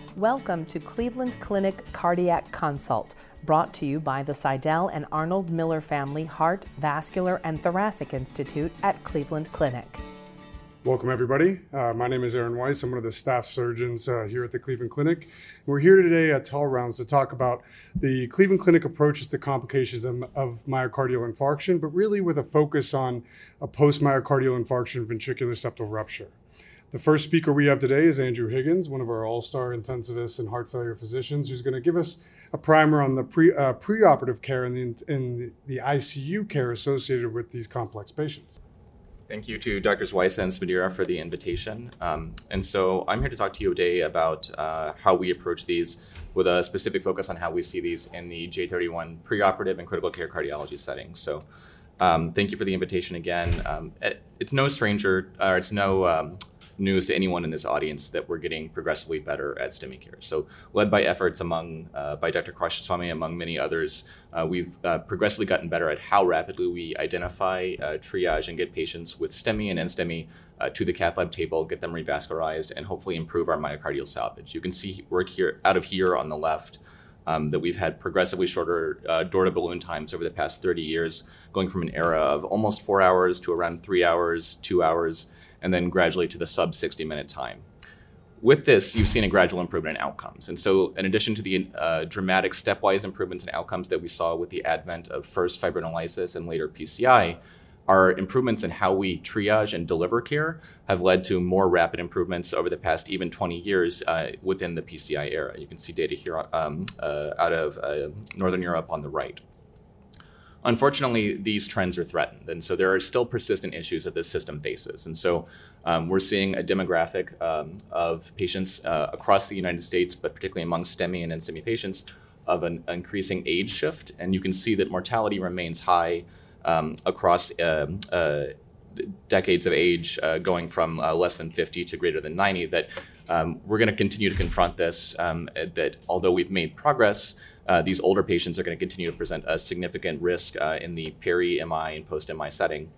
Welcome to Cleveland Clinic Cardiac Consult, brought to you by the Seidel and Arnold Miller Family Heart, Vascular, and Thoracic Institute at Cleveland Clinic. Welcome, everybody. My name is Aaron Weiss. I'm one of the staff surgeons here at the Cleveland Clinic. We're here today at Tall Rounds to talk about the Cleveland Clinic approaches to complications of myocardial infarction, but really with a focus on a post-myocardial infarction ventricular septal rupture. The first speaker we have today is Andrew Higgins, one of our all-star intensivists and heart failure physicians, who's going to give us a primer on the preoperative care and the ICU care associated with these complex patients. Thank you to Drs. Weiss and Smadira for the invitation. And so I'm here to talk to you today about how we approach these with a specific focus on how we see these in the J31 preoperative and critical care cardiology setting. So thank you for the invitation again. It's no stranger, or it's no news to anyone in this audience that we're getting progressively better at STEMI care. So led by efforts by Dr. Krishneswamy, among many others, we've progressively gotten better at how rapidly we identify, triage, and get patients with STEMI and NSTEMI to the cath lab table, get them revascularized, and hopefully improve our myocardial salvage. You can see work here out of here on the left that we've had progressively shorter door-to-balloon times over the past 30 years, going from an era of almost 4 hours to around 3 hours, 2 hours, and then gradually to the sub 60-minute time. With this, you've seen a gradual improvement in outcomes. And so in addition to the dramatic stepwise improvements in outcomes that we saw with the advent of first fibrinolysis and later PCI, our improvements in how we triage and deliver care have led to more rapid improvements over the past even 20 years within the PCI era. You can see data here out of Northern Europe on the right. Unfortunately, these trends are threatened, and so there are still persistent issues that this system faces. And so we're seeing a demographic of patients across the United States, but particularly among STEMI and NSTEMI patients, of an increasing age shift. And you can see that mortality remains high across decades of age, going from less than 50 to greater than 90, that we're going to continue to confront this, that although we've made progress, these older patients are going to continue to present a significant risk in the peri-MI and post-MI setting.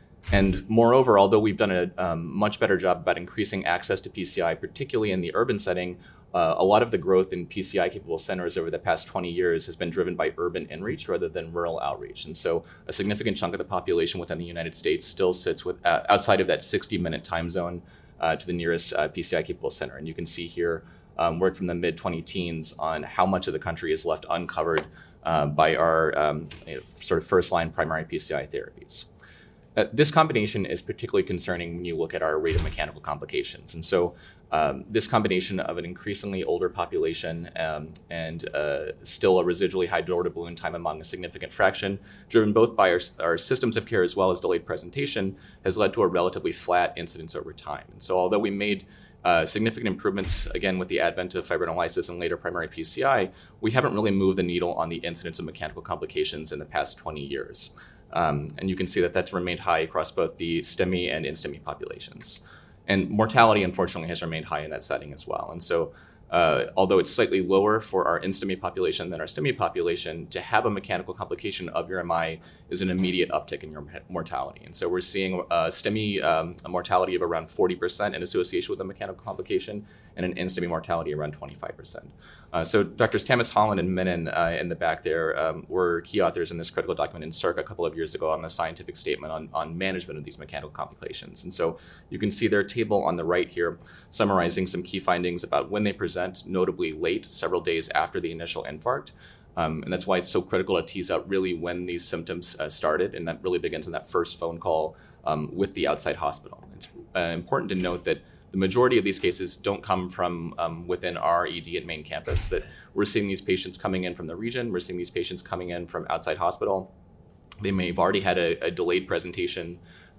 And moreover, although we've done a much better job about increasing access to PCI, particularly in the urban setting, a lot of the growth in PCI-capable centers over the past 20 years has been driven by urban inreach rather than rural outreach. And so a significant chunk of the population within the United States still sits outside of that 60-minute time zone to the nearest PCI-capable center. And you can see here work from the mid-2010s on how much of the country is left uncovered by our sort of first-line primary PCI therapies. This combination is particularly concerning when you look at our rate of mechanical complications. And so this combination of an increasingly older population and still a residually high door-to-balloon time among a significant fraction, driven both by our systems of care as well as delayed presentation, has led to a relatively flat incidence over time. And so although we made significant improvements, again, with the advent of fibrinolysis and later primary PCI, we haven't really moved the needle on the incidence of mechanical complications in the past 20 years. And you can see that that's remained high across both the STEMI and NSTEMI populations. And mortality, unfortunately, has remained high in that setting as well. And so although it's slightly lower for our NSTEMI population than our STEMI population, to have a mechanical complication of your MI is an immediate uptick in your mortality. And so we're seeing STEMI a mortality of around 40% in association with a mechanical complication, and an NSTEMI mortality around 25%. So Drs. Thomas Holland and Menon in the back there were key authors in this critical document in CIRC a couple of years ago on the scientific statement on management of these mechanical complications. And so you can see their table on the right here summarizing some key findings about when they present, notably late, several days after the initial infarct. And that's why it's so critical to tease out really when these symptoms started, and that really begins in that first phone call with the outside hospital. It's important to note that the majority of these cases don't come from within our ED at main campus, that we're seeing these patients coming in from the region, we're seeing these patients coming in from outside hospital. They may have already had a delayed presentation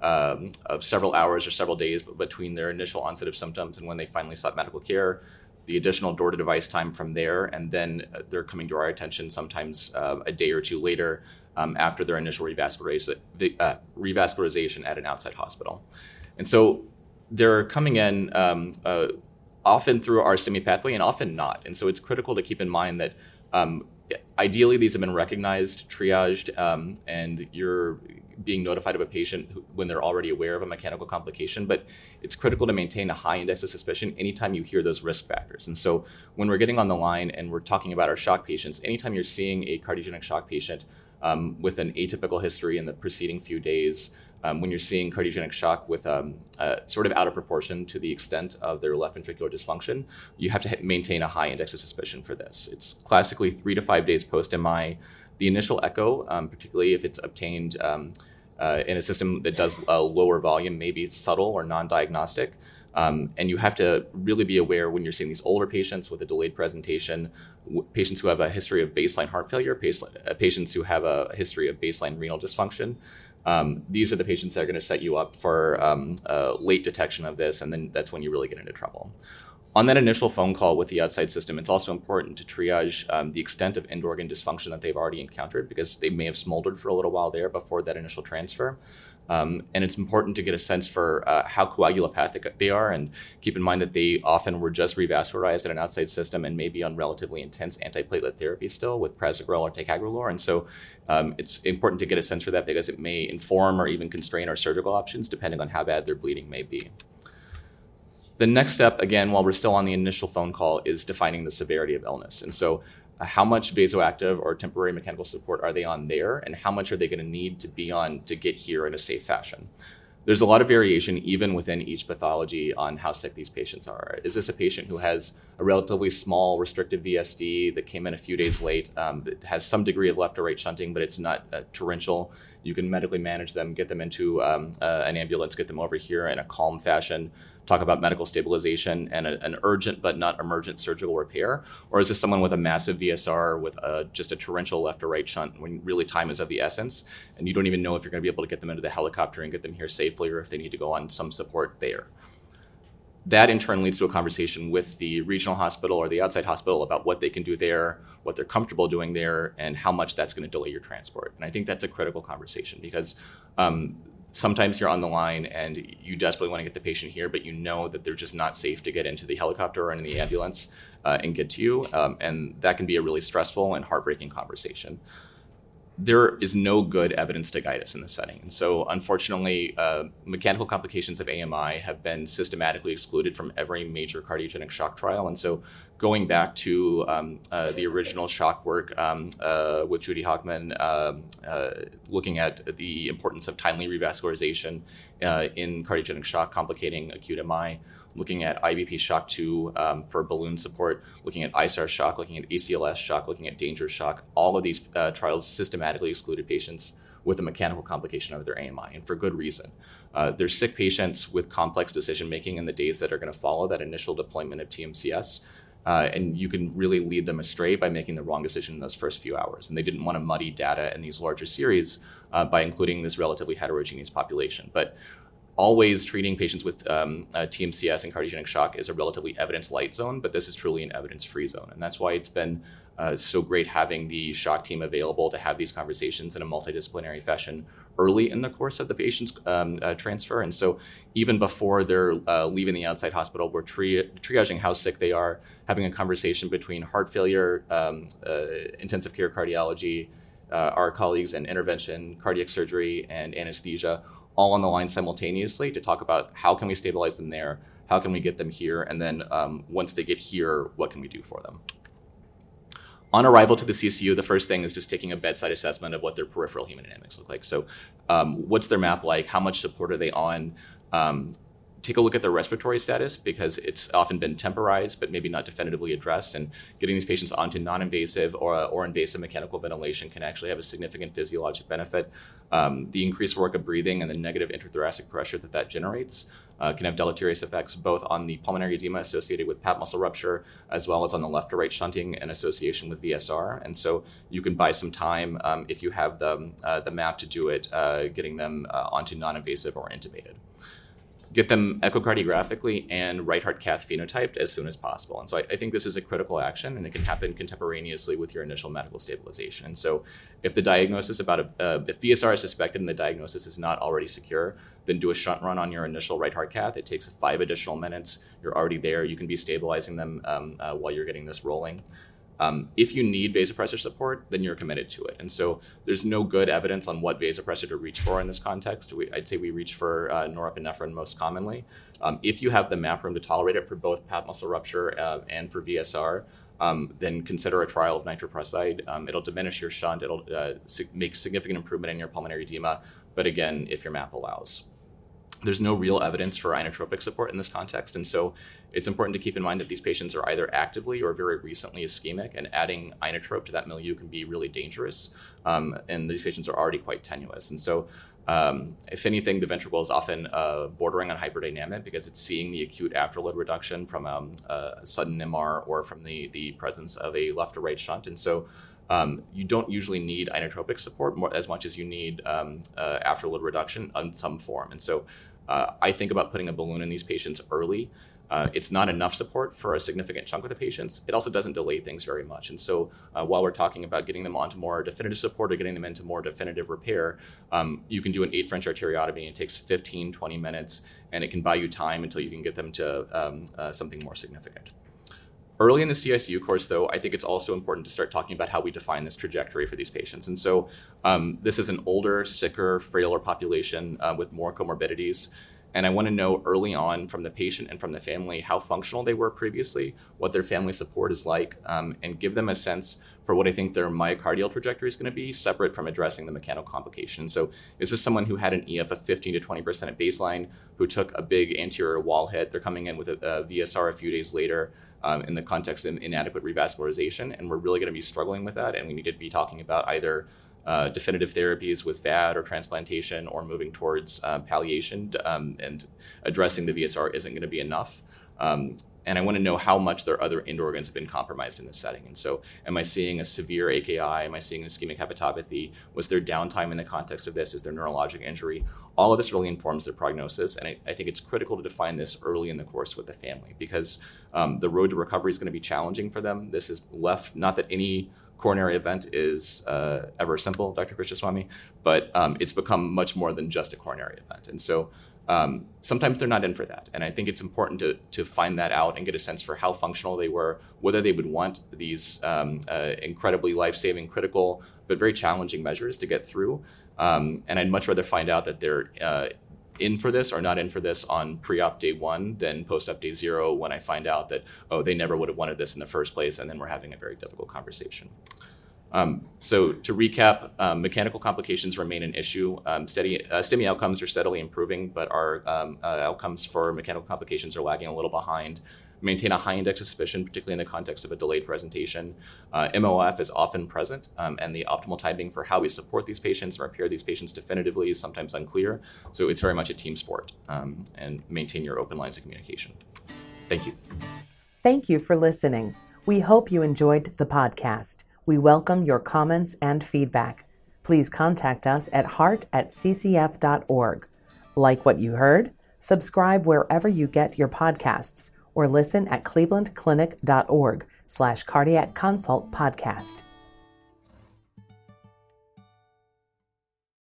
of several hours or several days between their initial onset of symptoms and when they finally sought medical care, the additional door-to-device time from there, and then they're coming to our attention sometimes a day or two later after their initial revascularization at an outside hospital. And so they're coming in often through our STEMI pathway and often not. And so it's critical to keep in mind that ideally these have been recognized, triaged, and you're being notified of a patient when they're already aware of a mechanical complication, but it's critical to maintain a high index of suspicion anytime you hear those risk factors. And so when we're getting on the line and we're talking about our shock patients, anytime you're seeing a cardiogenic shock patient with an atypical history in the preceding few days, when you're seeing cardiogenic shock with sort of out of proportion to the extent of their left ventricular dysfunction, you have to maintain a high index of suspicion for this. It's classically 3 to 5 days post-MI. The initial echo, particularly if it's obtained in a system that does a lower volume, may be subtle or non-diagnostic. And you have to really be aware when you're seeing these older patients with a delayed presentation, patients who have a history of baseline heart failure, patients who have a history of baseline renal dysfunction. These are the patients that are going to set you up for late detection of this, and then that's when you really get into trouble. On that initial phone call with the outside system, it's also important to triage the extent of end organ dysfunction that they've already encountered, because they may have smoldered for a little while there before that initial transfer. And it's important to get a sense for how coagulopathic they are, and keep in mind that they often were just revascularized at an outside system and may be on relatively intense antiplatelet therapy still with prasugrel or ticagrelor. And so it's important to get a sense for that, because it may inform or even constrain our surgical options depending on how bad their bleeding may be. The next step, again, while we're still on the initial phone call, is defining the severity of illness. And so how much vasoactive or temporary mechanical support are they on there, and how much are they going to need to be on to get here in a safe fashion? There's a lot of variation even within each pathology on how sick these patients are. Is this a patient who has a relatively small restrictive VSD that came in a few days late, that has some degree of left or right shunting, but it's not torrential? You can medically manage them, get them into an ambulance, get them over here in a calm fashion, talk about medical stabilization and an urgent but not emergent surgical repair? Or is this someone with a massive VSR with just a torrential left or right shunt when really time is of the essence, and you don't even know if you're going to be able to get them into the helicopter and get them here safely, or if they need to go on some support there? That in turn leads to a conversation with the regional hospital or the outside hospital about what they can do there, what they're comfortable doing there, and how much that's going to delay your transport. And I think that's a critical conversation, because sometimes you're on the line and you desperately want to get the patient here, but you know that they're just not safe to get into the helicopter or in the ambulance and get to you. And that can be a really stressful and heartbreaking conversation. There is no good evidence to guide us in this setting. And so unfortunately, mechanical complications of AMI have been systematically excluded from every major cardiogenic shock trial. And so going back to the original shock work with Judy Hockman, looking at the importance of timely revascularization in cardiogenic shock complicating acute MI, looking at IVP shock 2 for balloon support, looking at ISAR shock, looking at ACLS shock, looking at danger shock. All of these trials systematically excluded patients with a mechanical complication of their AMI, and for good reason. They're sick patients with complex decision-making in the days that are going to follow that initial deployment of TMCS. And you can really lead them astray by making the wrong decision in those first few hours. And they didn't want to muddy data in these larger series by including this relatively heterogeneous population. But always treating patients with TMCS and cardiogenic shock is a relatively evidence-light zone, but this is truly an evidence-free zone. And that's why it's been so great having the shock team available to have these conversations in a multidisciplinary fashion early in the course of the patient's transfer. And so even before they're leaving the outside hospital, we're triaging how sick they are, having a conversation between heart failure, intensive care cardiology, our colleagues in intervention, cardiac surgery, and anesthesia, all on the line simultaneously to talk about how can we stabilize them there, how can we get them here, and then once they get here, what can we do for them? On arrival to the CCU, the first thing is just taking a bedside assessment of what their peripheral hemodynamics look like. So what's their map like? How much support are they on? Take a look at their respiratory status, because it's often been temporized but maybe not definitively addressed, and getting these patients onto non-invasive or invasive mechanical ventilation can actually have a significant physiologic benefit. The increased work of breathing and the negative intrathoracic pressure that generates can have deleterious effects both on the pulmonary edema associated with pap muscle rupture, as well as on the left to right shunting and association with VSR. And so you can buy some time if you have the map to do it, getting them onto non-invasive or intubated. Get them echocardiographically and right heart cath phenotyped as soon as possible. And so I think this is a critical action, and it can happen contemporaneously with your initial medical stabilization. And so if the diagnosis if VSR is suspected and the diagnosis is not already secure, then do a shunt run on your initial right heart cath. It takes 5 additional minutes. You're already there. You can be stabilizing them while you're getting this rolling. If you need vasopressor support, then you're committed to it. And so there's no good evidence on what vasopressor to reach for in this context. I'd say we reach for norepinephrine most commonly. If you have the MAP room to tolerate it for both pap muscle rupture and for VSR, then consider a trial of nitroprusside. It'll diminish your shunt. It'll make significant improvement in your pulmonary edema. But again, if your MAP allows. There's no real evidence for inotropic support in this context. And so it's important to keep in mind that these patients are either actively or very recently ischemic, and adding inotrope to that milieu can be really dangerous. And these patients are already quite tenuous. And so if anything, the ventricle is often bordering on hyperdynamic because it's seeing the acute afterload reduction from a sudden MR or from the presence of a left or right shunt. And so you don't usually need inotropic support as much as you need afterload reduction in some form. And so I think about putting a balloon in these patients early. It's not enough support for a significant chunk of the patients. It also doesn't delay things very much. And so while we're talking about getting them onto more definitive support or getting them into more definitive repair, you can do an 8 French arteriotomy. It takes 15, 20 minutes, and it can buy you time until you can get them to something more significant. Early in the CICU course, though, I think it's also important to start talking about how we define this trajectory for these patients. And so this is an older, sicker, frailer population with more comorbidities. And I want to know early on from the patient and from the family how functional they were previously, what their family support is like, and give them a sense for what I think their myocardial trajectory is going to be, separate from addressing the mechanical complications. So is this someone who had an EF of 15 to 20% at baseline, who took a big anterior wall hit? They're coming in with a VSR a few days later in the context of inadequate revascularization, and we're really going to be struggling with that, and we need to be talking about either definitive therapies with VAD or transplantation, or moving towards palliation, and addressing the VSR isn't going to be enough. And I want to know how much their other end organs have been compromised in this setting. And so am I seeing a severe AKI? Am I seeing ischemic hepatopathy? Was there downtime in the context of this? Is there neurologic injury? All of this really informs their prognosis. And I think it's critical to define this early in the course with the family, because the road to recovery is going to be challenging for them. This is left, not that any coronary event is ever simple, Dr. Krishnaswamy, but it's become much more than just a coronary event. And so sometimes they're not in for that. And I think it's important to find that out and get a sense for how functional they were, whether they would want these incredibly life-saving, critical, but very challenging measures to get through. And I'd much rather find out that they're in for this or not in for this on pre-op day 1 than post-op day 0, when I find out that, oh, they never would have wanted this in the first place, and then we're having a very difficult conversation. So to recap, mechanical complications remain an issue. STEMI outcomes are steadily improving, but our outcomes for mechanical complications are lagging a little behind. Maintain a high index of suspicion, particularly in the context of a delayed presentation. MOF is often present, and the optimal timing for how we support these patients and repair these patients definitively is sometimes unclear. So it's very much a team sport, and maintain your open lines of communication. Thank you. Thank you for listening. We hope you enjoyed the podcast. We welcome your comments and feedback. Please contact us at heart@ccf.org. Like what you heard? Subscribe wherever you get your podcasts, or listen at clevelandclinic.org/cardiac consult podcast.